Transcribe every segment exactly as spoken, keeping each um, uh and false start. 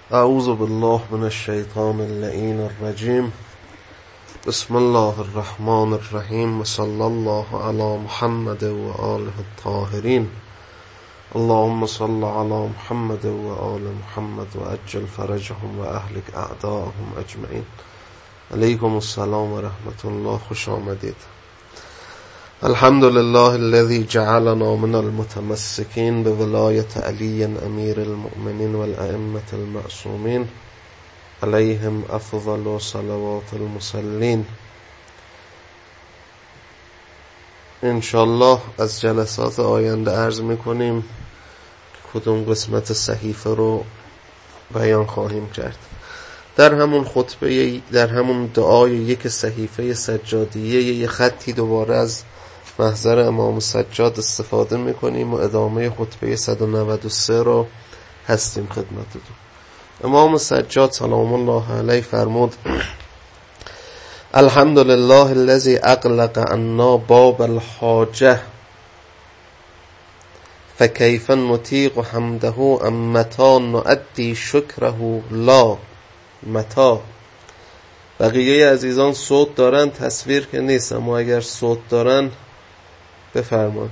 اعوذ بالله من الشیطان اللعین الرجیم. بسم الله الرحمن الرحیم و صلی الله علی محمد و آله الطاهرین. اللهم صل علی محمد و آل محمد و عجل فرجهم و اهلک اعداءهم اجمعین. علیکم السلام و رحمت الله. خوش آمدید. الحمد لله الذي جعلنا من المتمسكين بولاية علي أمير المؤمنين والأئمة المعصومين عليهم أفضل صلوات المصلين. انشالله از جلسات آینده عرض میکنیم کدوم قسمت صحیفه رو بیان خواهیم کرد. در همون خطبه، در همون دعای یک صحیفه سجادیه یه خطی دوباره از محضر امام سجاد استفاده میکنیم و ادامه خطبه صد و نود و سه رو هستیم خدمتتون. امام سجاد سلام الله علیه فرمود: الحمد لله الذي اغلق عنا باب الحاجه فكيف نطيق حمده ام متى نؤدي شکره لا متى. بقیه عزیزان صوت دارن، تصویر که نیست، اما اگر صوت دارن بفرمان.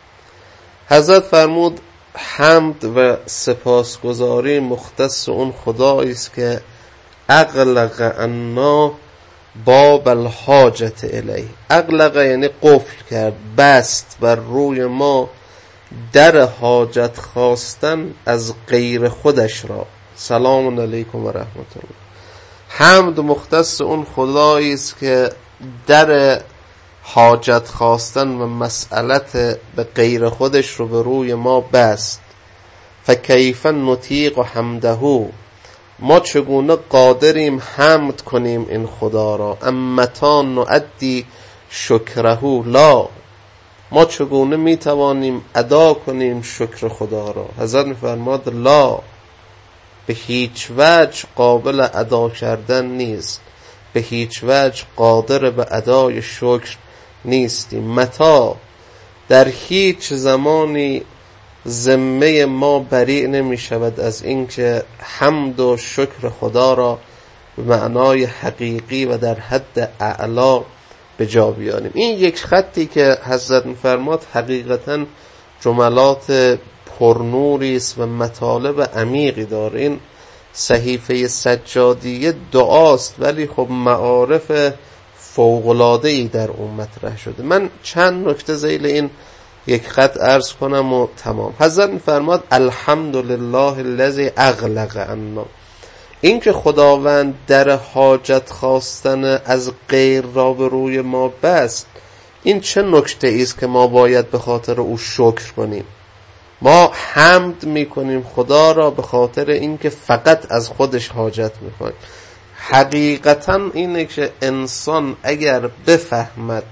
حضرت فرمود حمد و سپاسگزاری مختص اون خدایی است که اغلق عنا باب الحاجت الیه. اغلق یعنی قفل کرد، بست بر روی ما در حاجت خواستن از غیر خودش را. سلام علیکم و رحمت الله. حمد مختص اون خدایی است که در حاجت خواستن و مسئلت به غیر خودش رو به روی ما بست. فکیف نطیق حمده، ما چگونه قادریم حمد کنیم این خدا را. ام متى نؤدی شکره لا، ما چگونه میتوانیم ادا کنیم شکر خدا را. حضرت میفرماد لا، به هیچ وجه قابل ادا کردن نیست، به هیچ وجه قادر به ادای شکر نیستیم. متا، در هیچ زمانی ذمه ما بری نمی شود از اینکه حمد و شکر خدا را به معنای حقیقی و در حد اعلا به جا بیاریم. این یک خطی که حضرت می‌فرماد حقیقتاً جملات پرنوری است و مطالب عمیقی داره. این صحیفه سجادیه دعاست، ولی خب معارف فوق‌العاده‌ای در اون مطرح شده. من چند نکته ذیل این یک خط عرض کنم و تمام. حضرت می‌فرماد الحمد لله الذی اغلق عنا، این که خداوند در حاجت خواستن از غیر را به روی ما بست، این چه نکته است که ما باید به خاطر او شکر کنیم. ما حمد میکنیم خدا را به خاطر اینکه فقط از خودش حاجت میکنیم. حقیقتا اینه که انسان اگر بفهمد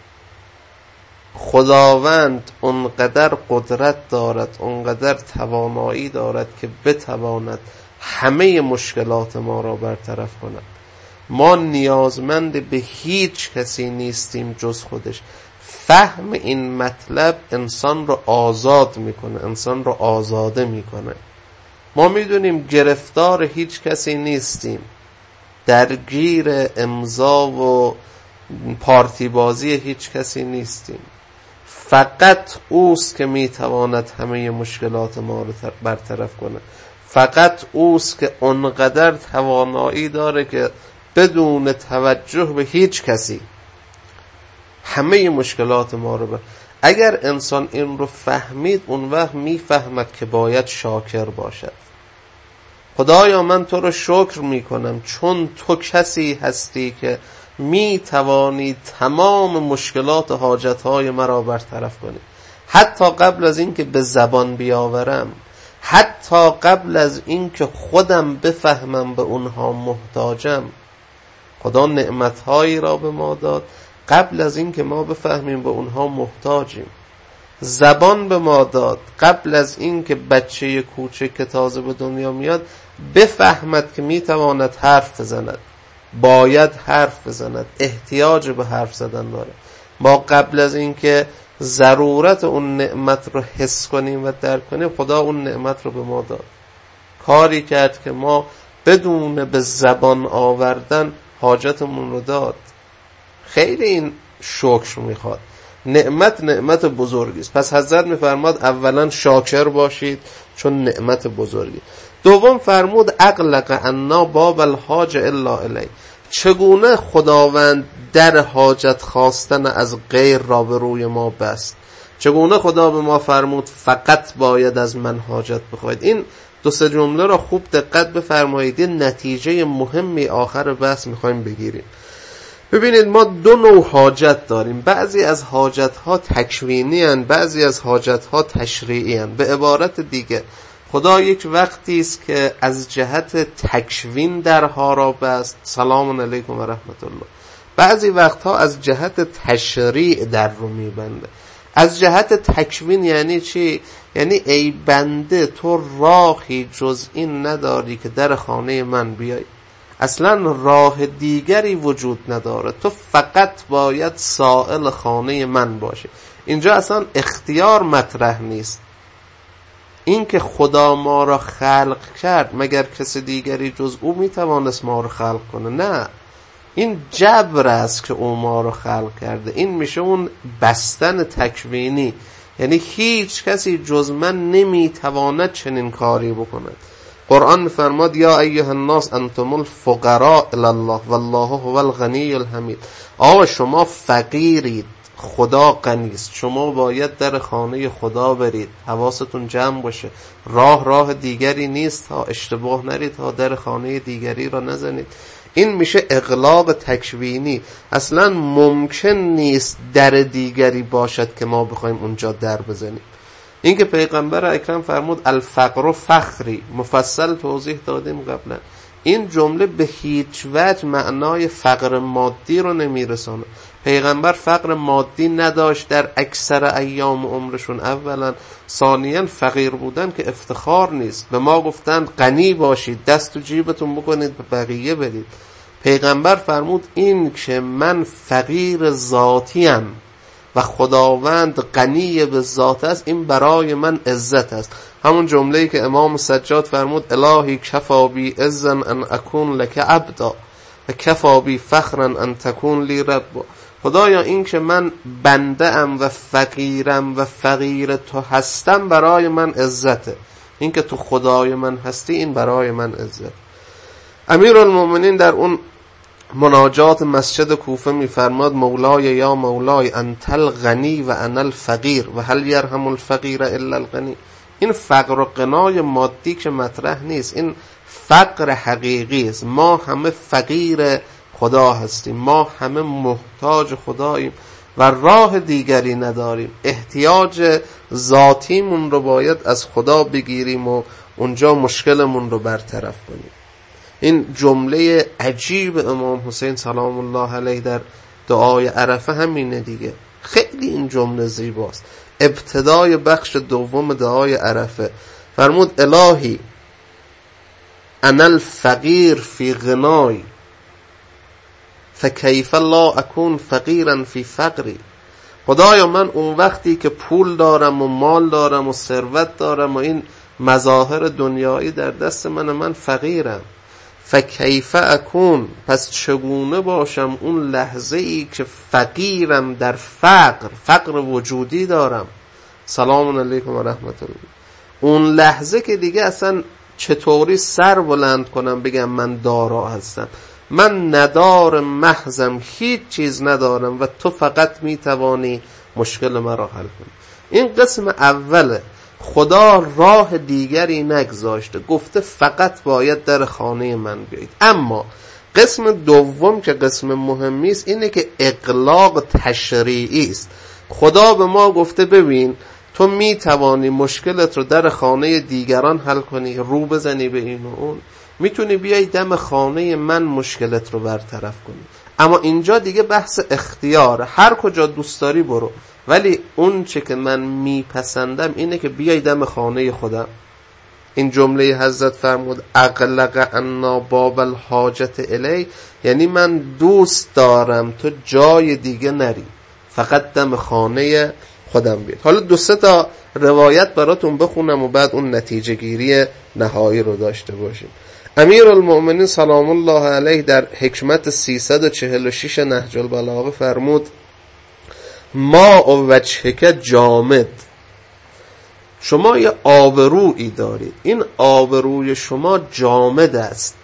خداوند اونقدر قدرت دارد، اونقدر توانایی دارد که بتواند همه مشکلات ما را برطرف کند، ما نیازمند به هیچ کسی نیستیم جز خودش. فهم این مطلب انسان رو آزاد میکنه، انسان رو آزاده میکنه. ما میدونیم گرفتار هیچ کسی نیستیم، درگیر امضا و پارتی بازی هیچ کسی نیستیم. فقط اوست که میتواند همه مشکلات ما رو برطرف کنه. فقط اوست که اونقدر توانایی داره که بدون توجه به هیچ کسی همه مشکلات ما رو بر... اگر انسان این رو فهمید، اون وقت میفهمد که باید شاکر باشد. خدایا من تو رو شکر میکنم چون تو کسی هستی که میتوانی تمام مشکلات و حاجتهای مرا برطرف کنی، حتی قبل از این که به زبان بیاورم، حتی قبل از این که خودم بفهمم به اونها محتاجم. خدا نعمتهایی را به ما داد قبل از این که ما بفهمیم به اونها محتاجیم. زبان به ما داد قبل از این که بچه کوچک که تازه به دنیا میاد بفهمد که میتواند حرف بزند، باید حرف بزند، احتیاج به حرف زدن داره. ما قبل از این که ضرورت اون نعمت رو حس کنیم و درک کنیم، خدا اون نعمت رو به ما داد. کاری کرد که ما بدون به زبان آوردن حاجتمون رو داد. خیلی این شکر میخواد. نعمت نعمت بزرگی است. پس حضرت میفرماد اولا شاکر باشید چون نعمت بزرگی. دوم فرمود اغلق عنا باب الحاج الا الی. چگونه خداوند در حاجت خواستن از غیر را به روی ما بست؟ چگونه خدا به ما فرمود فقط باید از من حاجت بخواید؟ این دو سه جمله را خوب دقت بفرمایید. این نتیجه مهمی آخر بحث میخوایم بگیریم. ببینید ما دو نوع حاجت داریم. بعضی از حاجت ها تکوینی هستند، بعضی از حاجت ها تشریعی هستند. به عبارت دیگه خدا یک وقتی است که از جهت تکوین درها را بست، سلام علیکم و رحمت الله. بعضی وقتها از جهت تشریع در رو میبنده. از جهت تکوین یعنی چی؟ یعنی ای بنده تو راهی جز این نداری که در خانه من بیای، اصلا راه دیگری وجود نداره، تو فقط باید سائل خانه من باشی. اینجا اصلا اختیار مطرح نیست. این که خدا ما را خلق کرد، مگر کسی دیگری جز او میتوانست ما را خلق کنه؟ نه، این جبر است که او ما را خلق کرده. این میشه اون بستن تکوینی، یعنی هیچ کسی جز من نمیتواند چنین کاری بکند. قرآن میفرماد یا ایها الناس انتم الفقراء الی الله والله هو الغنی الحمید. آقا شما فقیرید، خدا غنی است، شما باید در خانه خدا برید. حواستون جمع باشه، راه راه دیگری نیست تا اشتباه نرید، تا در خانه دیگری را نزنید. این میشه اغلاق تکوینی. اصلا ممکن نیست در دیگری باشد که ما بخوایم اونجا در بزنیم. این که پیغمبر اکرم فرمود الفقر فخری، مفصل توضیح دادیم قبلا. این جمله به هیچ وجه معنای فقر مادی رو نمیرسونه. پیغمبر فقر مادی نداشت در اکثر ایام عمرشون. اولا. ثانیاً فقیر بودن که افتخار نیست. به ما گفتند غنی باشید، دست تو جیبتون بکنید به بقیه بدید. پیغمبر فرمود این که من فقیر ذاتیم و خداوند غنی به ذات است، این برای من عزت است. همون جمله‌ای که امام سجاد فرمود الهی کفا بی عزن ان اکون لک عبدا و کفا بی فخرا ان تکون لی ربا. خدایا این که من بنده ام و فقیرم و فقیر تو هستم برای من عزته، این که تو خدای من هستی این برای من عزت. امیرالمومنین در اون مناجات مسجد کوفه میفرماد مولای یا مولای انت الغنی و انا الفقیر و هل یرحم الفقیر الا الغنی. این فقر و غنای مادی که مطرح نیست، این فقر حقیقی است. ما همه فقیر خدا هستیم، ما همه محتاج خداییم و راه دیگری نداریم. احتیاج ذاتیمون رو باید از خدا بگیریم و اونجا مشکلمون رو برطرف کنیم. این جمله عجیب امام حسین سلام الله علیه در دعای عرفه همینه دیگه. خیلی این جمله زیباست. ابتدای بخش دوم دعای عرفه فرمود الهی انا الفقیر فی غنای فکیف لا اکون فقیرا فی فقری. خدایا من اون وقتی که پول دارم و مال دارم و ثروت دارم و این مظاهر دنیایی در دست من، من فقیرم. فکیف اکون، پس چگونه باشم اون لحظه ای که فقیرم در فقر، فقر وجودی دارم. سلام علیکم و رحمت الله. اون لحظه که دیگه اصلا چطوری سر بلند کنم بگم من دارا هستم؟ من ندار محضم، هیچ چیز ندارم و تو فقط میتوانی مشکل مرا حل کنی. این قسم اوله. خدا راه دیگری نگذاشته، گفته فقط باید در خانه من بیایید. اما قسم دوم که قسم مهمی است اینه که اغلاق تشریعی است. خدا به ما گفته ببین تو میتوانی مشکلت رو در خانه دیگران حل کنی، رو بزنی به این و اون، میتونی بیای دم خانه من مشکلت رو برطرف کنی. اما اینجا دیگه بحث اختیاره، هر کجا دوست داری برو، ولی اون چه که من میپسندم اینه که بیای دم خانه خودم. این جمله حضرت فرمود اغلق عنا باب الحاجت الی، یعنی من دوست دارم تو جای دیگه نری، فقط دم خانه خودم بیاد. حالا دو سه تا روایت براتون بخونم و بعد اون نتیجه گیری نهایی رو داشته باشیم. امیرالمؤمنین سلام الله علیه در حکمت سیصد و چهل و شش نهج البلاغه فرمود ما و وجهک جامد، شما یه آبرویی دارید، این آبروی شما جامد است،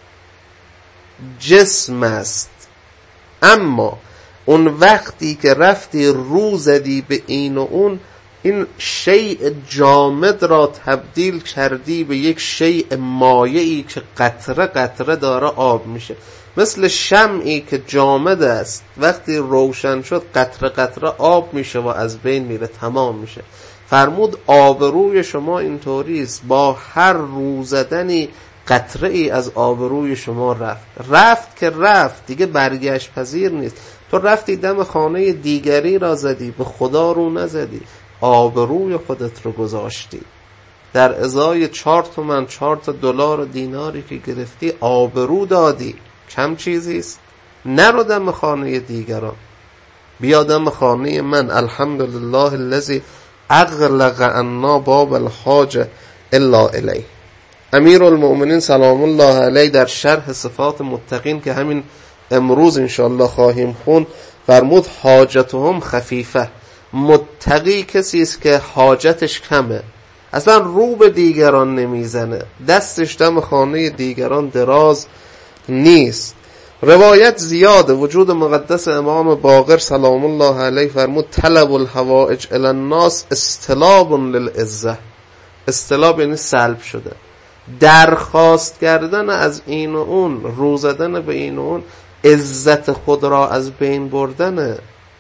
جسم است، اما اون وقتی که رفتی رو زدی به این و اون، این شیء جامد را تبدیل کردی به یک شیء مایعی که قطره قطره داره آب میشه، مثل شمعی که جامد است وقتی روشن شد قطره قطره آب میشه و از بین میره، تمام میشه. فرمود آبروی شما اینطوری است، با هر رو زدنی قطره ای از آبروی شما رفت، رفت که رفت دیگه برگشت پذیر نیست. تو رفتی دم خانه دیگری را زدی، به خدا رو نزدی، آبروی خودت رو گذاشتی، در ازای چهار تومن چهار تا دلار و دیناری که گرفتی آبرو دادی، کم چیزیست؟ نرو دم خانه دیگران، بیا دم خانه من. الحمدلله الذی اغلق عنا باب الحاجه الا الیه. امیرالمؤمنین سلام الله علیه در شرح صفات متقین که همین امروز انشاءالله خواهیم خون فرمود حاجتهم خفیفه، متقی کسی است که حاجتش کمه، اصلا رو به دیگران نمیزنه، دستش دم خانه دیگران دراز نیست. روایت زیاده. وجود مقدس امام باقر سلام الله علیه فرمود طلب الحوائج الی الناس استلاب للعزه، استلاب یعنی سلب شده، درخواست کردن از این و اون، رو زدن به این و اون، عزت خود را از بین بردن،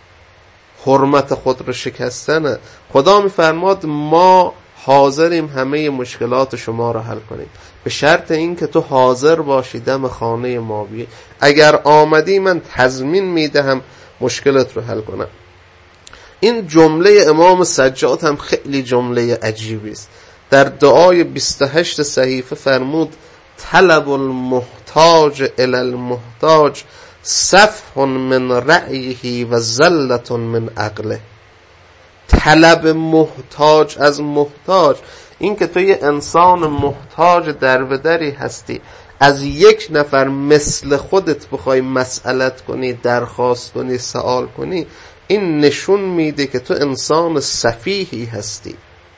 حرمت خود را شکستن. خدا میفرماد ما حاضریم همه مشکلات شما را حل کنیم، به شرط این که تو حاضر باشی دم خانه ما بیای، اگر آمدی من تضمین میدهم مشکلت رو حل کنم. این جمله امام سجاد هم خیلی جمله عجیبی است. در دعای بیست و هشت صحیفه فرمود طلب المحتاج الی المحتاج صفح من رأیه و زلت من عقله. طلب محتاج از محتاج، این که تو یه انسان محتاج در به دری هستی، از یک نفر مثل خودت بخوای مسئلت کنی، درخواست کنی، سوال کنی، این نشون میده که تو انسان سفیهی هستی.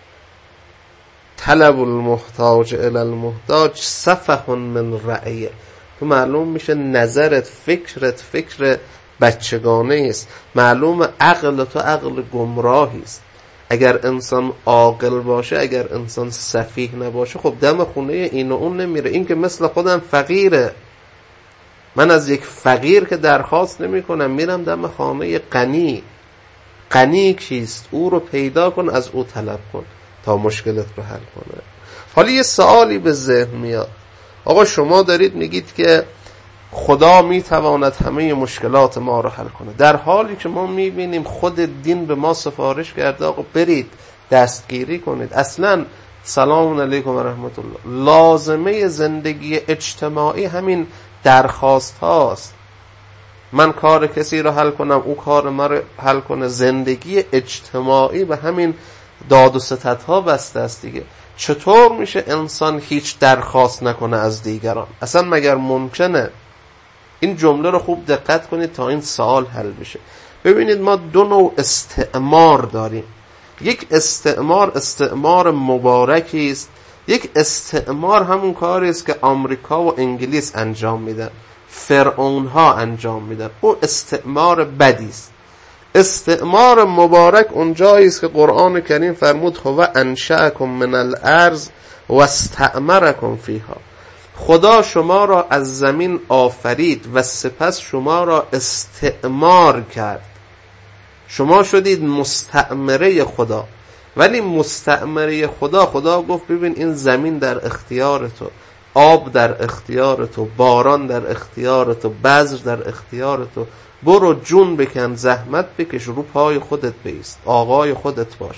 طلب المحتاج الی المحتاج صفح من رأیه، تو معلوم میشه نظرت، فکرت فکر بچگانه است، معلوم عقل تو عقل گمراهی است. اگر انسان عاقل باشه، اگر انسان سفیه نباشه، خب دم خونه این و اون نمیره. این که مثل خودم فقیره، من از یک فقیر که درخواست نمی کنم، میرم دم خانه غنی. غنی کیست؟ او رو پیدا کن، از او طلب کن تا مشکلت رو حل کنه. حالا یه سوالی به ذهن میاد، آقا شما دارید میگید که خدا میتواند همه مشکلات ما رو حل کنه، در حالی که ما میبینیم خود دین به ما سفارش کرده آقا برید دستگیری کنید. اصلا سلام علیکم و رحمت الله، لازمه زندگی اجتماعی همین درخواست هاست. من کار کسی رو حل کنم، او کار من رو حل کنه. زندگی اجتماعی به همین داد و ستد ها بسته است دیگه. چطور میشه انسان هیچ درخواست نکنه از دیگران؟ اصلا مگر ممکنه؟ این جمله رو خوب دقت کنید تا این سوال حل بشه. ببینید ما دو نوع استعمار داریم. یک استعمار استعمار مبارکی است، یک استعمار همون کاری است که آمریکا و انگلیس انجام میدن، فرعون ها انجام میدن. او استعمار بدی است. استعمار مبارک اونجایی است که قرآن کریم فرمود هو انشأکم من الارض و استعمرکم فیها. خدا شما را از زمین آفرید و سپس شما را استعمار کرد. شما شدید مستعمره خدا. ولی مستعمره خدا، خدا گفت ببین این زمین در اختیار تو، آب در اختیار تو، باران در اختیار تو، بذر در اختیار تو، برو جون بکن، زحمت بکش، رو پای خودت بایست، آقای خودت باش.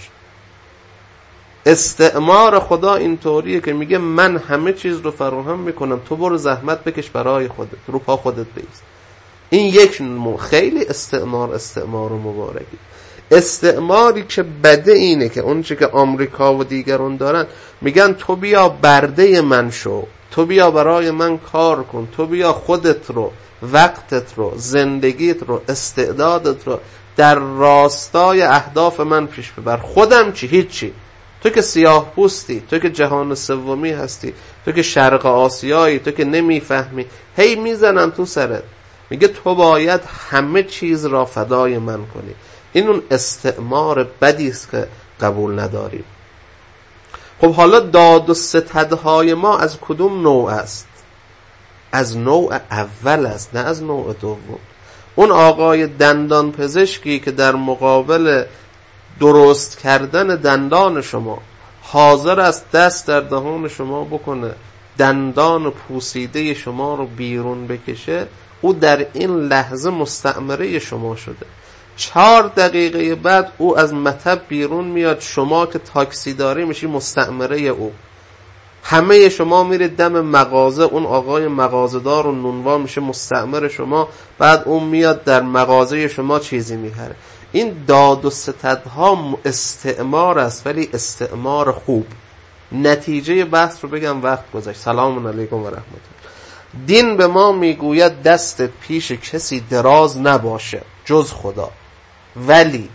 استعمار خدا اینطوریه که میگه من همه چیز رو فراهم میکنم، تو برو زحمت بکش برای خودت، رو پا خودت بایست. این یک نوع، خیلی استعمار استعمار مبارکی. استعماری که بده اینه که اون چه که آمریکا و دیگران دارن، میگن تو بیا برده من شو، تو بیا برای من کار کن، تو بیا خودت رو، وقتت رو، زندگیت رو، استعدادت رو در راستای اهداف من پیش ببر. خودم چی؟ هیچی. تو که سیاه پوستی، تو که جهان سومی هستی، تو که شرق آسیایی، تو که نمیفهمی، هی میزنن تو سرت. میگه تو باید همه چیز را فدای من کنی. این اون استعمار بدی است که قبول نداریم. خب حالا داد و ستدهای ما از کدوم نوع است؟ از نوع اول است، نه از نوع دوم. اون آقای دندان پزشکی که در مقابل درست کردن دندان شما حاضر است دست در دهان شما بکنه، دندان پوسیده شما رو بیرون بکشه، او در این لحظه مستعمره شما شده. چهار دقیقه بعد او از مطب بیرون میاد، شما که تاکسی داری میشی مستعمره او. همه شما میرید دم مغازه، اون آقای مغازه‌دار و نونوا میشه مستعمر شما، بعد اون میاد در مغازه شما چیزی میخره. این داد و ستدها استعمار است، ولی استعمار خوب. نتیجه بحث رو بگم، وقت گذشت. سلام علیکم و رحمت الله. دین به ما میگوید دستت پیش کسی دراز نباشه جز خدا، ولی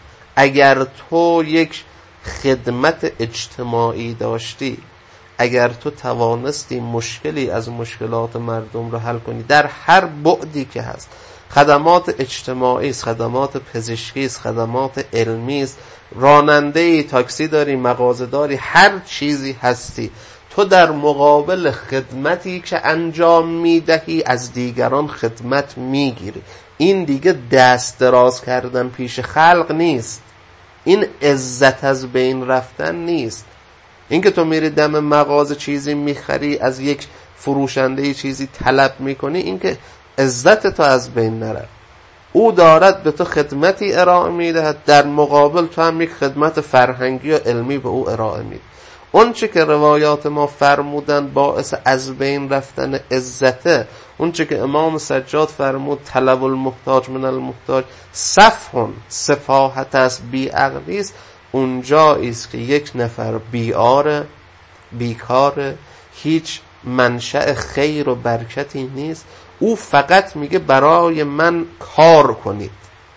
اگر تو یک خدمت اجتماعی داشتی، اگر تو توانستی مشکلی از مشکلات مردم رو حل کنی در هر بعدی که هست، خدمات اجتماعی است، خدمات پزشکی است، خدمات علمی است، راننده تاکسی داری، مغازه داری، هر چیزی هستی، تو در مقابل خدمتی که انجام میدهی از دیگران خدمت میگیری. این دیگه دست دراز کردن پیش خلق نیست، این عزت از بین رفتن نیست. این که تو میری دم مغازه چیزی میخری، از یک فروشنده چیزی طلب میکنی، این که عزت تو از بین نره. او دارد به تو خدمتی ارائه میدهد، در مقابل تو هم یک خدمت فرهنگی و علمی به او ارائه میدهد. اون چه که روایات ما فرمودن باعث از بین رفتن عزته، اون چه که امام سجاد فرمود طلب المحتاج من المحتاج سفهن، سفاهت است، بیعقلی است، اونجایی است که یک نفر بیاره، بیکاره، هیچ منشأ خیر و برکتی نیست، او فقط میگه برای من کار کنید،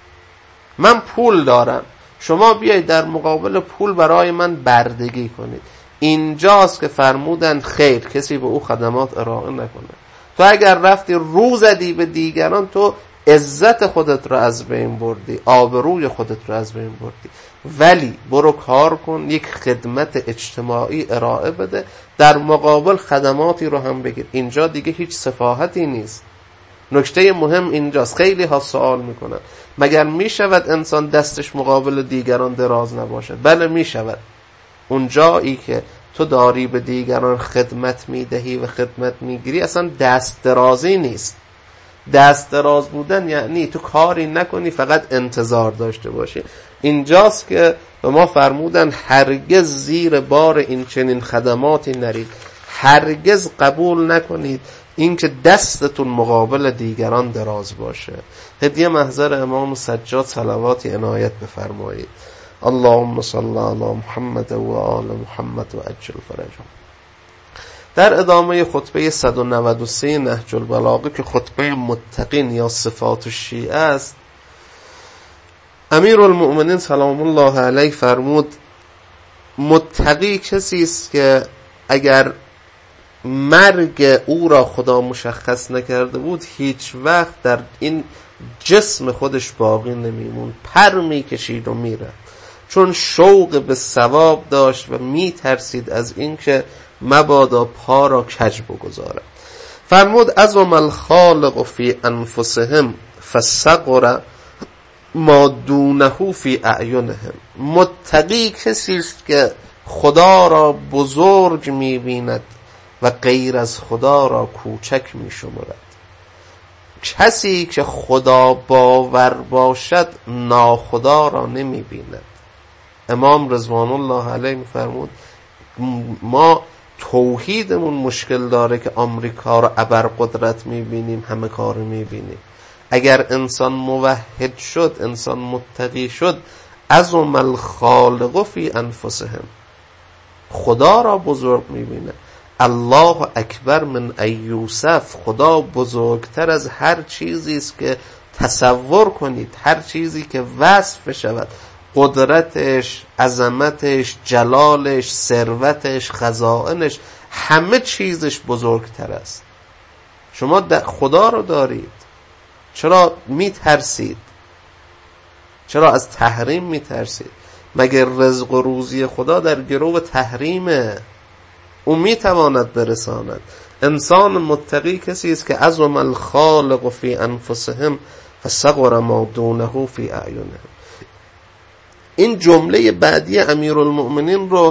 من پول دارم، شما بیایید در مقابل پول برای من بردگی کنید. اینجاست که فرمودن خیر کسی به او خدمات ارائه نکنه. تو اگر رفتی رو زدی به دیگران، تو عزت خودت رو از بین بردی، آبروی خودت رو از بین بردی. ولی برو کار کن، یک خدمت اجتماعی ارائه بده، در مقابل خدماتی رو هم بگیر. اینجا دیگه هیچ سفاهتی نیست. نکته مهم اینجاست. خیلی ها سوال میکنن مگر میشود انسان دستش مقابل دیگران دراز نباشد؟ بله میشود. اون جایی که تو داری به دیگران خدمت میدهی و خدمت میگیری اصلا دست درازی نیست. دست دراز بودن یعنی تو کاری نکنی، فقط انتظار داشته باشی. اینجاست که به ما فرمودن هرگز زیر بار این چنین خدماتی نرید، هرگز قبول نکنید اینکه دستتون مقابل دیگران دراز باشه. هدیه محضر امام سجاد صلواتی عنایت بفرمایید. اللهم صل علی محمد و آل محمد و عجل فرجهم. در ادامه خطبه صد و نود و سه نهج البلاغه که خطبه متقین یا صفات الشیعه است، امیر المؤمنین سلام الله علیه فرمود متقی کسی است که اگر مرگ او را خدا مشخص نکرده بود هیچ وقت در این جسم خودش باقی نمیمون، پر میکشید و میره، چون شوق به ثواب داشت و میترسید از این که مبادا پا را کج بگذارد. فرمود عظم الخالق فی انفسهم فصغر ما دونه فی اعینهم. متقی کسی است که خدا را بزرگ میبیند و غیر از خدا را کوچک میشمرد. کسی که خدا باور باشد ناخدا را نمیبیند. امام رضوان الله علیه میفرمود ما توحیدمون مشکل داره که آمریکا رو ابرقدرت میبینیم، همه کار میبینیم. اگر انسان موحد شد، انسان متقی شد، عظم الخالق فی انفسهم، خدا را بزرگ میبینه. الله اکبر من ایوسف، خدا بزرگتر از هر چیزی است که تصور کنید، هر چیزی که وصف شود، قدرتش، عظمتش، جلالش، ثروتش، خزائنش، همه چیزش بزرگتر است. شما خدا رو دارید، چرا میترسید؟ چرا از تحریم میترسید؟ مگر رزق و روزی خدا در گرو تحریمه؟ او میتواند برساند. انسان متقی کسی است که عظم الخالق فی انفسهم فصغر ما دونه فی اعینهم. این جمله بعدی امیرالمؤمنین رو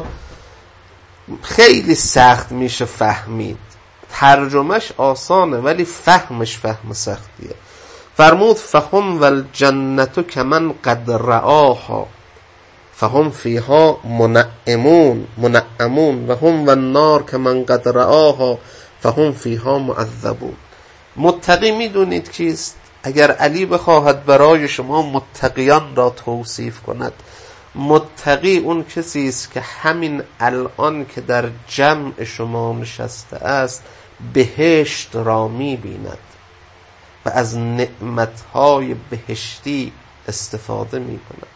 خیلی سخت میشه فهمید. ترجمهش آسانه ولی فهمش فهم سختیه. فرمود فهم والجنت کمن قد رآها فهم فیها منعمون منعمون و هم والنار کمن قد رآها فهم فیها معذبون. متقی میدونید کیست؟ اگر علی بخواهد برای شما متقیان را توصیف کند، متقی اون کسی است که همین الان که در جمع شما نشسته است بهشت را می‌بیند و از نعمتهای بهشتی استفاده می‌کند.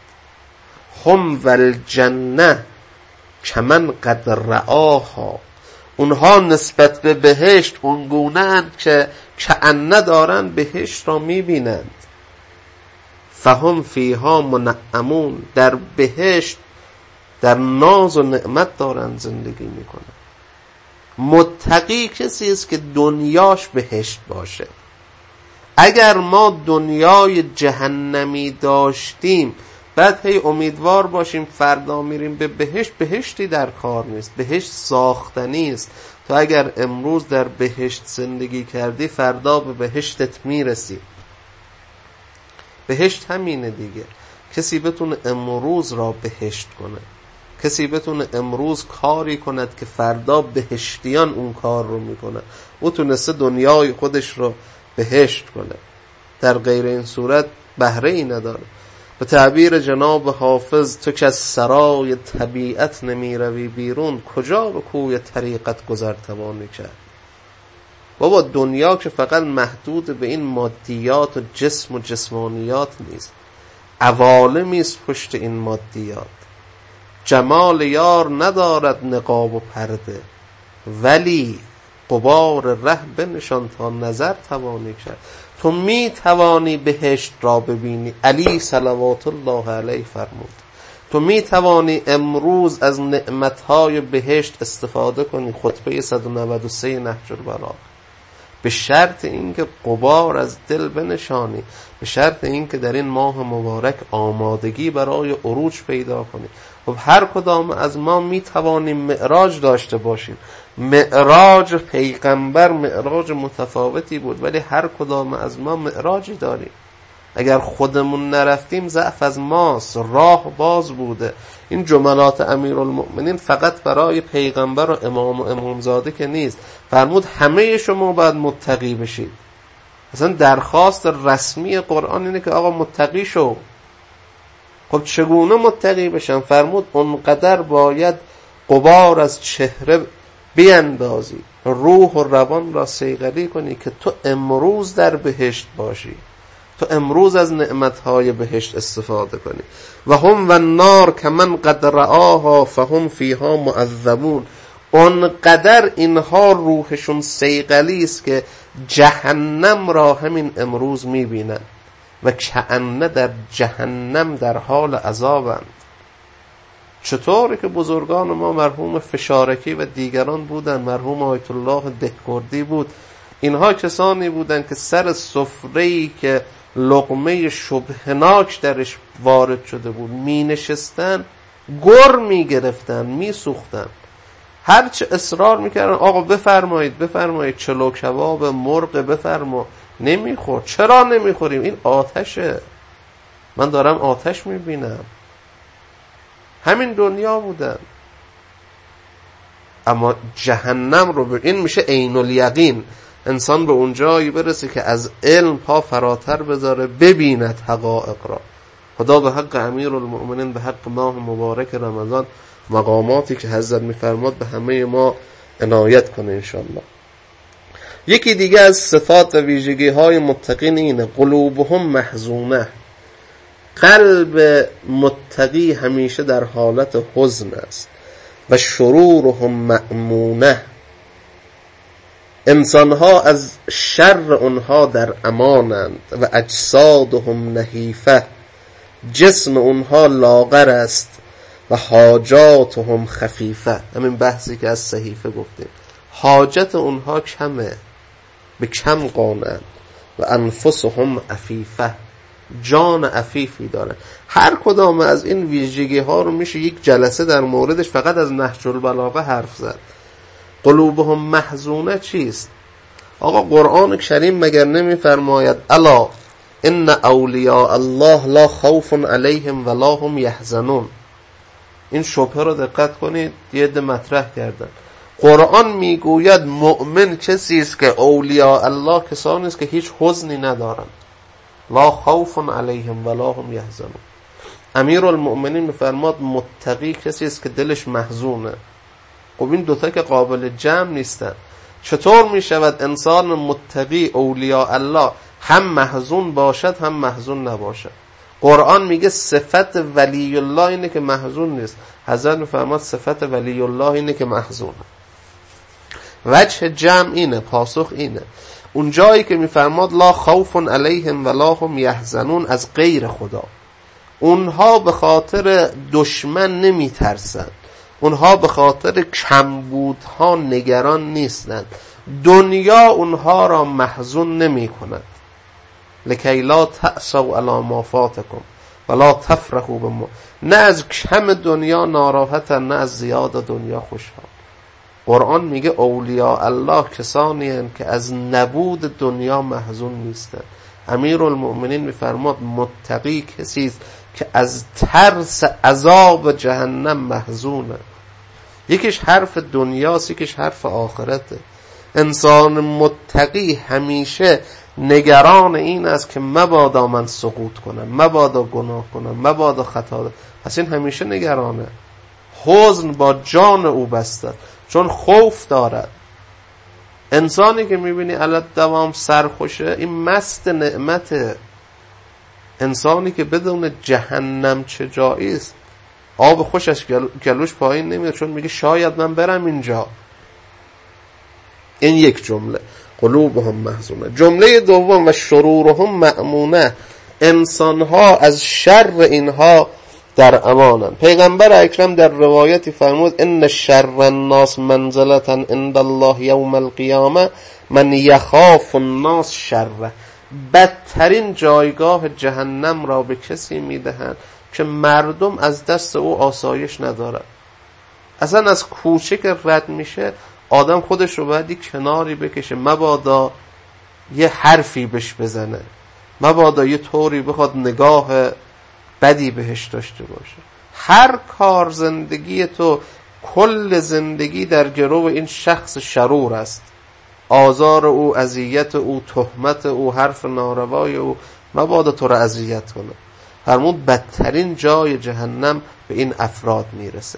هم والجنه کمن قد رآها، اونها نسبت به بهشت اونگونه‌اند که کأنه دارند بهشت را می‌بینند. فهم فیها منعمون، در بهشت در ناز و نعمت دارند زندگی میکنند. متقی کسی است که دنیاش بهشت باشه. اگر ما دنیای جهنمی داشتیم بعد هی امیدوار باشیم فردا میریم به بهشت، بهشتی در کار نیست. بهشت ساختنی است. تو اگر امروز در بهشت زندگی کردی فردا به بهشتت میرسی. بهشت همینه دیگه. کسی بتونه امروز را بهشت کنه، کسی بتونه امروز کاری کند که فردا بهشتیان اون کار رو میکنه، او تونسته دنیای خودش رو بهشت کنه. در غیر این صورت بهره ای نداره. به تعبیر جناب حافظ تو که از سرای طبیعت نمی روی بیرون، کجا به کوی طریقت گذر توانی کرد؟ بابا دنیا که فقط محدود به این مادیات و جسم و جسمانیات نیست، عوالمی است پشت این مادیات. جمال یار ندارد نقاب و پرده، ولی غبار ره بنشان تا نظر توانی کرد. تو می توانی بهشت را ببینی. علی صلوات الله علیه فرمود تو می توانی امروز از نعمتهای بهشت استفاده کنی. خطبه صد و نود و سه نهج البلاغه. به شرط اینکه غبار از دل بنشانی، به شرط اینکه در این ماه مبارک آمادگی برای عروج پیدا کنی. خب هر کدام از ما می توانیم معراج داشته باشیم. معراج پیغمبر معراج متفاوتی بود، ولی هر کدام از ما معراجی داریم. اگر خودمون نرفتیم ضعف از ماست، راه باز بوده. این جملات امیرالمؤمنین فقط برای پیغمبر و امام و امامزاده که نیست. فرمود همه شما باید متقی بشید. اصلا درخواست رسمی قرآن اینه که آقا متقی شو. خب چگونه متقی بشن؟ فرمود اونقدر باید غبار از چهره بیندازی، روح و روان را صیقلی کنی که تو امروز در بهشت باشی، تو امروز از نعمتهای بهشت استفاده کنی. و هم و النار کمن قد رآها فهم فیها معذبون. اونقدر اینها روحشون صیقلی است که جهنم را همین امروز میبینن و کأنه در جهنم در حال عذابند. چطوری که بزرگان ما مرحوم فشارکی و دیگران بودن، مرحوم آیت الله دهکردی بود، اینها کسانی بودن که سر سفره‌ای که لقمه شبهناک درش وارد شده بود می نشستن، گر می گرفتن، می سوختن. هرچه اصرار میکردن آقا بفرمایید بفرمایید چلو کباب مرغ بفرما، نمیخور. چرا نمیخوریم؟ این آتشه، من دارم آتش میبینم. همین دنیا بودن. اما جهنم رو ب... این میشه عین الیقین. انسان به اون جایی برسه که از علم پا فراتر بذاره، ببیند حقایق را. خدا به حق امیر المؤمنین، به حق ماه مبارک رمضان، مقاماتی که حضرت میفرماد به همه ما عنایت کنه انشاءالله. یکی دیگه از صفات و ویژگی های متقین اینه قلوبهم محزونه. قلب متقی همیشه در حالت حزن است. و شرورهم مأمونه. انسانها از شر اونها در امانند. و اجسادهم نحیفه. جسم اونها لاغر است. و حاجاتهم خفیفه. همین بحثی که از صحیفه گفتیم، حاجت اونها کمه، به کم قانند. و انفسهم عفیفه. جان عفیفی دارن. هر کدام از این ویژگی ها رو میشه یک جلسه در موردش فقط از نهج البلاغه حرف زد. قلوبهم محزونه چیست؟ آقا قرآن کریم مگر نمیفرماید الا ان اولیاء الله لا خوف علیهم ولا هم یحزنون؟ این شبهه رو دقت کنید، یه عده مطرح کردن. قرآن میگوید مؤمن کسی است که اولیاء الله کسانی است که هیچ حزنی ندارن. لا خوف علیهم ولا هم یحزنون. امیر المؤمنین میفرماد متقی کسی است که دلش محزونه. خب این دوتا که قابل جمع نیستن. چطور میشود انسان متقی اولیاء الله هم محزون باشد هم محزون نباشد؟ قرآن میگه صفت ولی الله اینه که محزون نیست. حضرت میفرماد صفت ولی الله اینه که محزونه. وجه جمع اینه، پاسخ اینه. اون جایی که میفرماد لا خوف علیهم ولا هم یحزنون از غیر خدا، اونها به خاطر دشمن نمیترسن، اونها به خاطر کمبودها نگران نیستند، دنیا اونها را محزون نمی کند. لکی لا تأسوا علی ما فاتکم ولا تفرحوا بما. نه از کم دنیا ناراحتن، نه از زیاد دنیا خوشحال. قرآن میگه اولیاء الله کسانی هستند که از نبود دنیا محزون نیستند. امیر المؤمنین میفرماد متقی کسی است که از ترس عذاب جهنم محزونه. یکیش حرف دنیاست، یکیش حرف آخرته. انسان متقی همیشه نگران این است که مبادا من سقوط کنم، مبادا گناه کنم، مبادا خطا کنم. پس این همیشه نگرانه. حزن با جان او بسته، چون خوف دارد. انسانی که میبینی علت دوام سرخوشه، این مست نعمته. انسانی که بدون جهنم چه جایی است، آب خوشش گلوش پایین نمیاد، چون میگه شاید من برم اینجا. این یک جمله، قلوبهم محزونه. جمله دوم و شرورهم مأمونه. انسانها از شر اینها در امانند. پیغمبر اکرم در روایتی فرمود ان شر الناس منزلة عند الله یوم القیامه من یخاف الناس شره. بدترین جایگاه جهنم را به کسی میدهند که مردم از دست او آسایش ندارد. اصلا از کوچه که رد میشه آدم خودش رو باید یک کناری بکشه، مبادا یه حرفی بهش بزنه، مبادا یه طوری بخواد نگاه بدی بهش داشته باشه. هر کار زندگی تو، کل زندگی در گرو این شخص شرور است. آزار او، اذیت او، تهمت او، حرف ناروای او مبادا تو رو اذیت کنه. فرمود بدترین جای جهنم به این افراد میرسه.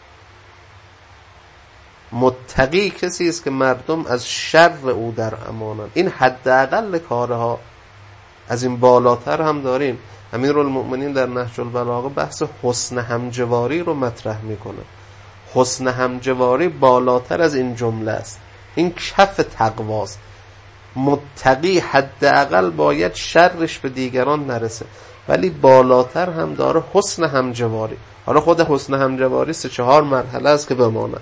متقی کسی است که مردم از شر او در امانند. این حداقل کارها. از این بالاتر هم داریم. امیرالمؤمنین در نهج البلاغه بحث حسن همجواری رو مطرح میکنه. حسن همجواری بالاتر از این جمله است. این کف تقواست. متقی حداقل باید شرش به دیگران نرسه، ولی بالاتر هم داره حسن همجواری. حالا خود حسن همجواری سه چهار مرحله است که بماند.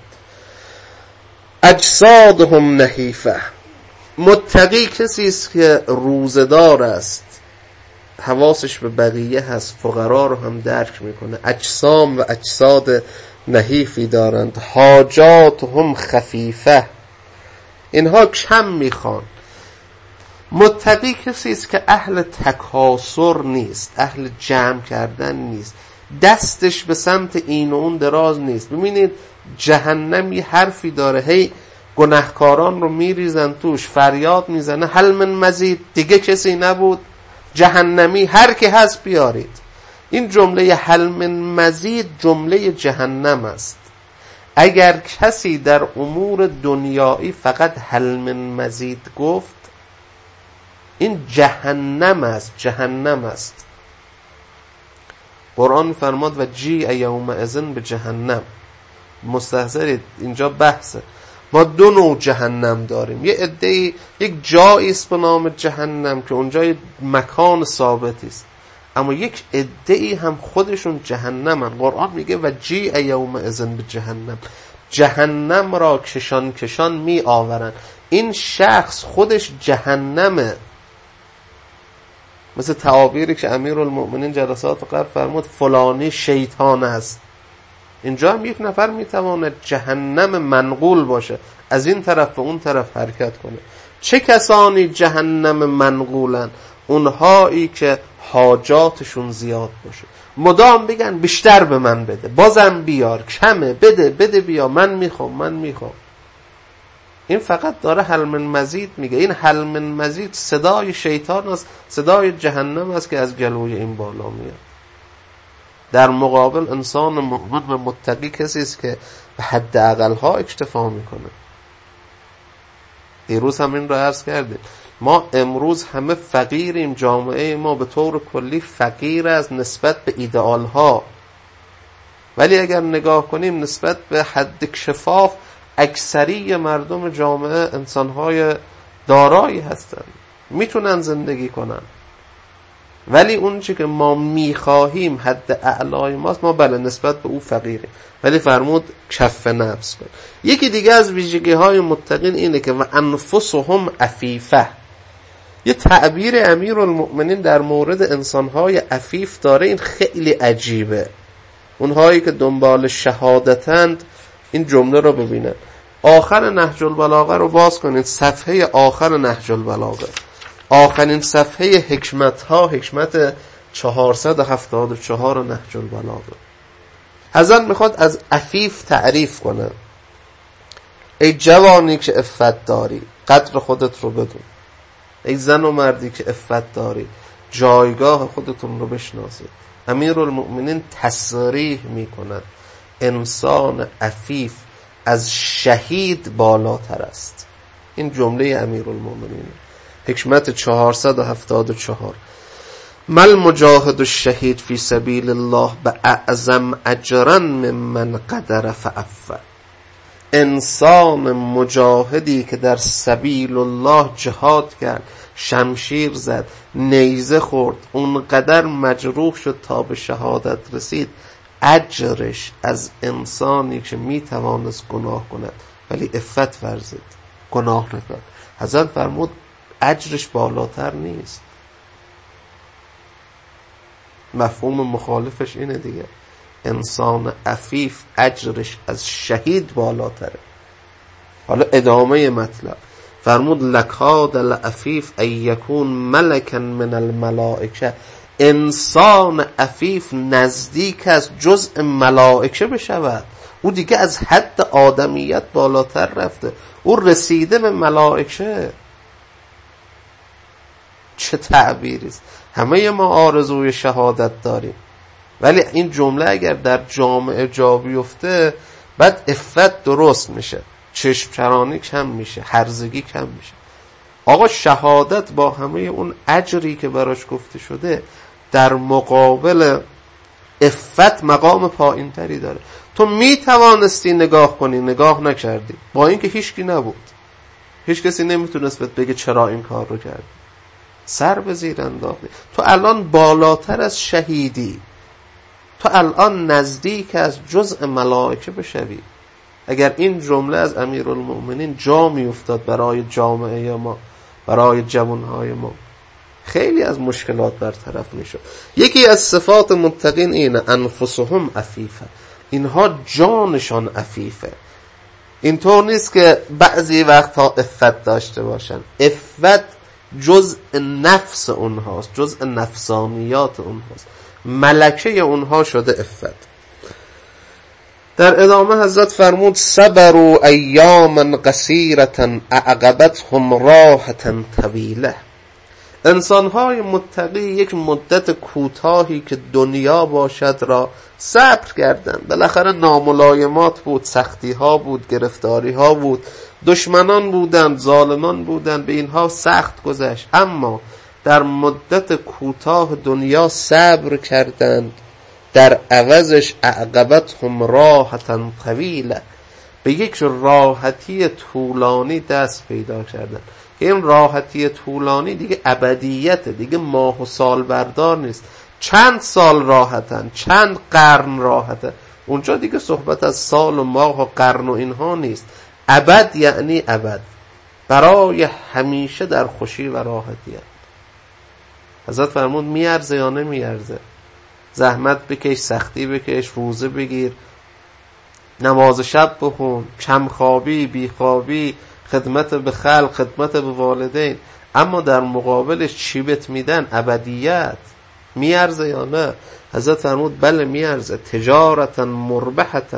اجسادهم نحیفه. متقی کسی است که روزدار است، حواسش به بقیه هست، فقرا رو هم درک میکنه. اجسام و اجساد نحیفی دارند. حاجاتهم خفیفه. اینها کم میخوان. متقی کسی است که اهل تکاسر نیست، اهل جمع کردن نیست، دستش به سمت این و اون دراز نیست. ببینید جهنم یه حرفی داره، هی گناهکاران رو میریزن توش، فریاد میزنه هل من مزید، دیگه کسی نبود، جهنمی هر کی هست بیارید. این جمله هل من مزید جمله جهنم است. اگر کسی در امور دنیایی فقط هل من مزید گفت، این جهنم است، جهنم است. قرآن فرماد و جیء یومئذ به جهنم. مستحضرید اینجا بحثه. ما دو نوع جهنم داریم. یه عده‌ای یک جایی است به نام جهنم که اونجا یک مکان ثابتی است، اما یک عده‌ای هم خودشون جهنمن. قرآن میگه و جیء یومئذ به جهنم، جهنم را کشان کشان می آورن. این شخص خودش جهنمه. مثل تعابیری که امیرالمؤمنین جلسات قبل فرمود فلانی شیطان است. اینجا هم یک نفر میتواند جهنم منقول باشه، از این طرف به اون طرف حرکت کنه. چه کسانی جهنم منقولن؟ اونهایی که حاجاتشون زیاد باشه، مدام بگن بیشتر به من بده، بازم بیار، کمه، بده بده بیا، من میخوام من میخوام. این فقط داره هل من مزید میگه. این هل من مزید صدای شیطان است، صدای جهنم است که از گلوی این بالا میاد. در مقابل انسان مؤمن و متقی کسی است که به حد اقلها اکتفا میکنه. دیروز هم این رو عرض کردیم، ما امروز همه فقیریم، جامعه ما به طور کلی فقیر است نسبت به ایدئال ها، ولی اگر نگاه کنیم نسبت به حد کفاف اکثری مردم جامعه انسانهای دارایی هستند، میتونن زندگی کنن. ولی اون چی که ما میخواهیم حد اعلای ماست، ما بله نسبت به او فقیریم، ولی فرمود کف نفس کن. یکی دیگه از ویژگی های متقین اینه که و انفسهم عفیفه. یه تعبیر امیرالمؤمنین در مورد انسانهای عفیف داره، این خیلی عجیبه. اونهایی که دنبال شهادتند این جمله رو ببینن. آخر نهج البلاغه رو باز کنید، صفحه آخر نهج البلاغه، آخرین صفحه حکمت ها، حکمت چهارصد و هفتاد و چهار نهج البلاغه. حضرت میخواد از عفیف تعریف کنه. ای جوانی که عفت داری، قدر خودت رو بدون. ای زن و مردی که عفت داری، جایگاه خودتون رو بشناسید. امیرالمؤمنین تصریح میکنند انسان عفیف از شهید بالاتر است. این جمله امیرالمؤمنین، حکمت چهارصد و هفتاد و چهار. مل مجاهد الشهید فی سبیل الله باعظم اجرا ممن قدر فعفا. انسان مجاهدی که در سبیل الله جهاد کرد، شمشیر زد، نیزه خورد، اونقدر مجروح شد تا به شهادت رسید، اجرش از انسانی که میتوانست گناه کند ولی عفت ورزید، گناه نکرد، حضرت فرمود اجرش بالاتر نیست. مفهوم مخالفش اینه دیگه، انسان عفیف اجرش از شهید بالاتره. حالا ادامه مطلب فرمود لکاد العفیف ان یکون ملکا من الملائکه. انسان عفیف نزدیک از جزء ملائکه بشود. او دیگه از حد آدمیت بالاتر رفته، او رسیده به ملائکه. چه تعبیری است. همه ما آرزوی شهادت داریم، ولی این جمله اگر در جامعه جا بیفته، بعد عفت درست میشه، چشم چرانی کم میشه، هرزگی کم میشه. آقا شهادت با همه اون اجری که براش گفته شده در مقابل عفت مقام پایین تری داره. تو میتوانستی نگاه کنی، نگاه نکردی، با اینکه هیچکی نبود، هیچ کسی نمیتونست بگه چرا این کار رو کردی، سر به زیر انداختی. تو الان بالاتر از شهیدی، تو الان نزدیک از جزء ملائکه بشوی. اگر این جمله از امیرالمؤمنین جا می افتاد برای جامعه ما، برای جوانهای ما، خیلی از مشکلات برطرف می شد. یکی از صفات متقین اینه انفسهم عفیفه، اینها جانشان عفیفه. اینطور نیست که بعضی وقتها عفت داشته باشن، عفت جزء نفس اونهاست، جزء نفسانیات اونهاست، ملکه اونها شده عفت. در ادامه حضرت فرمود صبروا ایاما قصیرة اعقبتهم راحة طویلة. انسان‌های متقی یک مدت کوتاهی که دنیا باشد را صبر کردند. بالاخره ناملایمات بود، سختی‌ها بود، گرفتاری‌ها بود، دشمنان بودند، ظالمان بودند، به اینها سخت گذشت، اما در مدت کوتاه دنیا صبر کردند، در عوضش اعقبتهم راحة طویلة، به یک راحتی طولانی دست پیدا کردند که این راحتی طولانی دیگه ابدیته، دیگه ماه و سال بردار نیست، چند سال راحتن، چند قرن راحته، اونجا دیگه صحبت از سال و ماه و قرن و اینها نیست، ابد یعنی ابد، برای همیشه در خوشی و راحتیه. حضرت فرمود میارزه یا نمیارزه؟ زحمت بکش، سختی بکش، روزه بگیر، نماز شب بخون، کمخوابی، بیخوابی، خدمت به خلق، خدمت به والدین، اما در مقابلش چی بهت میدن؟ ابدیت. میارزه یا نه؟ حضرت فرمود بله میارزه. تجارتا مربحتا،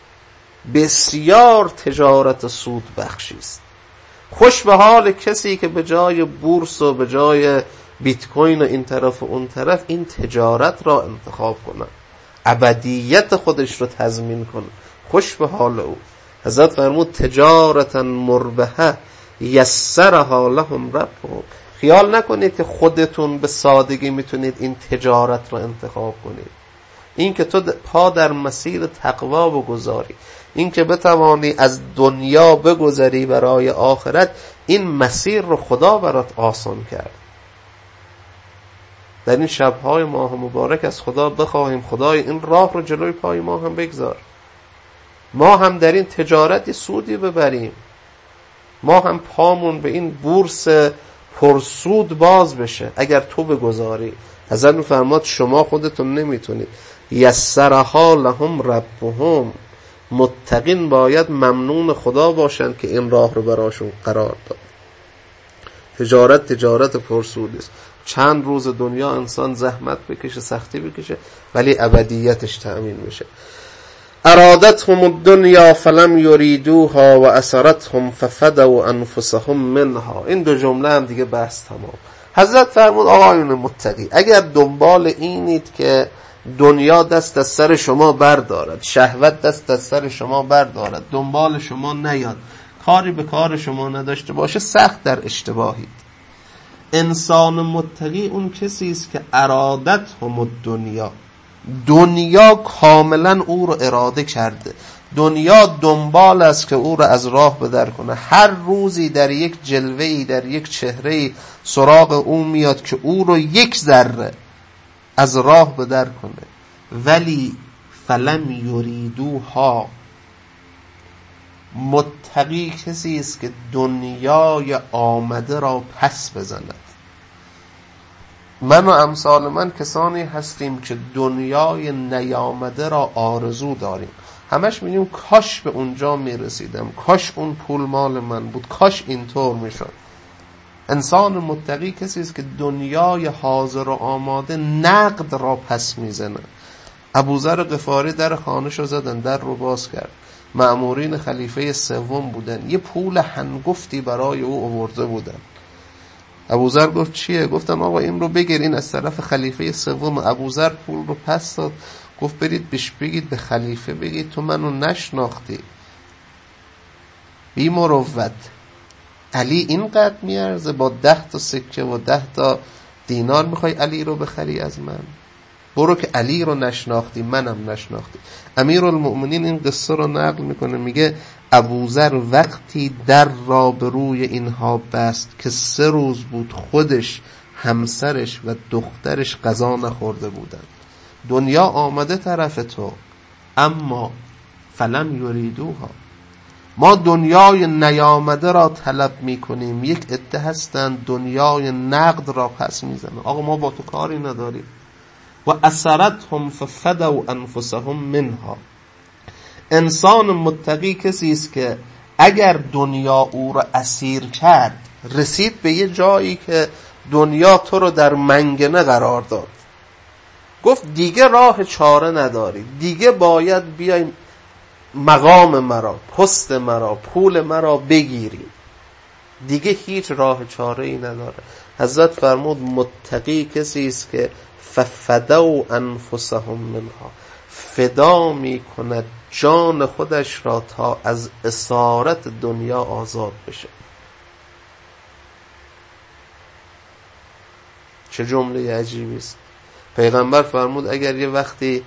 بسیار تجارت سود بخشی است. خوش به حال کسی که به جای بورس و به جای بیت کوین و این طرف و اون طرف این تجارت را انتخاب کنه، ابدیت خودش رو تضمین کنه، خوش به حال او. حضرت فرمود تجارتا مربحه یسرها لهم ربهم. خیال نکنید که خودتون به سادگی میتونید این تجارت رو انتخاب کنید. این که تو پا در مسیر تقوا بگذاری، این که بتوانی از دنیا بگذری برای آخرت، این مسیر رو خدا برات آسان کرد. در این شبهای ماه مبارک از خدا بخواهیم خدای این راه رو جلوی پای ما هم بگذار، ما هم در این تجارت سودی ببریم، ما هم پامون به این بورس پرسود باز بشه اگر تو بگذاری. حضرت می‌فرماد شما خودتون نمیتونید. یسرها لهم ربهم، متقین باید ممنون خدا باشن که این راه رو براشون قرار داد. تجارت تجارت پرسود است. چند روز دنیا انسان زحمت بکشه، سختی بکشه، ولی ابدیتش تأمین میشه. ارادتهم الدنیا فلم یریدوها و اسرتهم ففدوا انفسهم منها. این دو جمله هم دیگه بحث تمام. حضرت فرمود آقایون متقی، اگر دنبال اینید که دنیا دست از سر شما بردارد، شهوت دست از سر شما بردارد، دنبال شما نیاد، کاری به کار شما نداشته باشه، سخت در اشتباهید. انسان متقی اون کسی است که ارادتهم الدنیا، دنیا کاملا او رو اراده کرده، دنیا دنبال است که او رو از راه بدر کنه، هر روزی در یک جلوه‌ای، در یک چهره‌ای سراغ او میاد که او رو یک ذره از راه بدر کنه، ولی فلم یریدوها. متقی کسی است که دنیای آمده را پس بزند. من و امثال من کسانی هستیم که دنیای نیامده را آرزو داریم، همش میگیم کاش به اونجا میرسیدم، کاش اون پول مال من بود، کاش اینطور میشد. انسان متقی کسی است که دنیای حاضر و آماده نقد را پس میزنه. ابوذر غفاری در خانه‌شو زدن، در رو باز کرد، مأمورین خلیفه سوم بودن، یه پول هنگفتی برای او آورده بودن. ابوذر گفت چیه؟ گفتم آقا این رو بگیر، این از طرف خلیفه سوم. ابوذر پول رو پس داد، گفت برید بهش بگید، به خلیفه بگید تو منو نشناختی، بی مروت، علی اینقدر میارزه؟ با ده تا سکه و ده تا دینار میخوای علی رو بخری از من؟ برو که علی رو نشناختی منم نشناختی. امیرالمؤمنین این قصه رو نقل میکنه، میگه ابوذر وقتی در را به روی اینها بست که سه روز بود خودش، همسرش و دخترش غذا نخورده بودن. دنیا آمده طرف تو، اما فلم یریدوها. ما دنیای نیامده را طلب میکنیم، یک عده هستن دنیای نقد را پس میزنن. آقا ما با تو کاری نداریم. و اسرتهم ففدوا انفسهم منها. انسان متقی کسی است که اگر دنیا او را اسیر کرد، رسید به یه جایی که دنیا تو رو در منگنه قرار داد، گفت دیگه راه چاره نداری، دیگه باید بیای مقام مرا، پست مرا، پول مرا بگیری، دیگه هیچ راه چاره ای نداره. حضرت فرمود متقی کسی است که ففدوا انفسهم منها، فدا می کند جان خودش را تا از اسارت دنیا آزاد بشه. چه جمله عجیبی است. پیغمبر فرمود اگر یه وقتی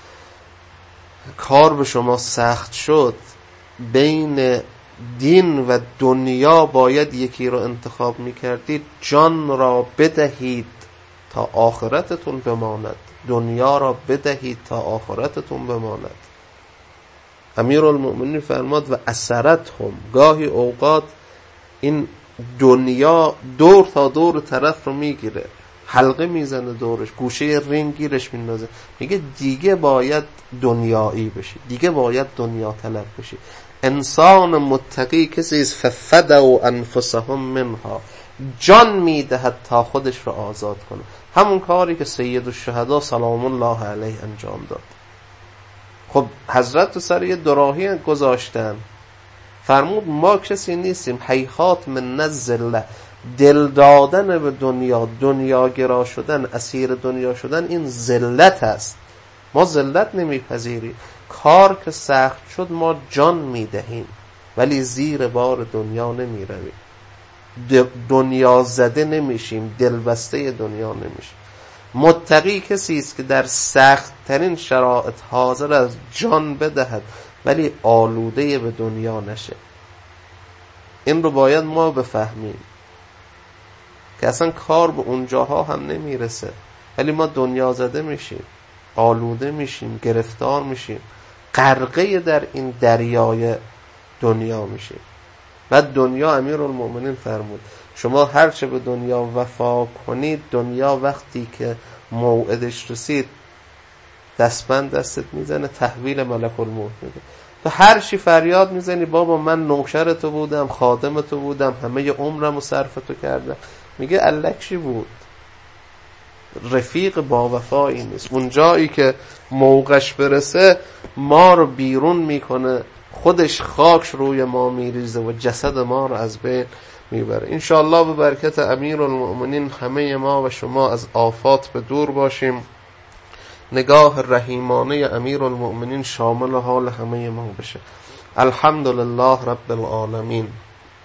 کار به شما سخت شد، بین دین و دنیا باید یکی رو انتخاب میکردید، جان را بدهید تا آخرتتون بماند، دنیا را بدهید تا آخرتتون بماند. امیرالمؤمنین فرماد و اثرتهم، گاهی اوقات این دنیا دور تا دور طرف رو میگیره، حلقه میزنه دورش، گوشه رنگ گیرش میندازه، میگه دیگه باید دنیایی بشی، دیگه باید دنیا طلب بشی. انسان متقی کسی است ففدوا انفسهم منها، جان میدهد تا خودش رو آزاد کنه. همون کاری که سید الشهدا سلام الله علیه انجام داد. خب حضرت تو سر یه دراهی گذاشتن، فرمود ما کسی نیستیم هیهات من الذله، دل دادن به دنیا، دنیا گرا شدن، اسیر دنیا شدن، این ذلت است. ما ذلت نمیپذیریم. کار که سخت شد ما جان میدهیم ولی زیر بار دنیا نمیرویم، دنیا زده نمیشیم، دلبسته دنیا نمیشیم. متقی کسی است که در سخت ترین شرایط حاضر از جان بدهد ولی آلوده به دنیا نشه. این رو باید ما بفهمیم که اصلا کار به اونجاها هم نمیرسه ولی ما دنیا زده میشیم، آلوده میشیم، گرفتار میشیم، غرقه در این دریای دنیا میشیم. بعد دنیا، امیرالمؤمنین فرمود شما هرچه به دنیا وفا کنید، دنیا وقتی که موعدش رسید دستبند دستت میزنه، تحویل ملک الموت میده. تو هر چی فریاد میزنی بابا من نوکر تو بودم، خادم تو بودم، همه عمرم رو صرف تو کردم، میگه الکشی بود، رفیق با وفایی نیست. اون جایی که موقعش برسه ما رو بیرون میکنه، خودش خاک روی ما میریزه و جسد ما رو از بین میبره. انشاءالله به برکت امیرالمؤمنین همه ما و شما از آفات به دور باشیم. نگاه رحیمانه امیرالمؤمنین شامل حال همه ما بشه. الحمدلله رب العالمین.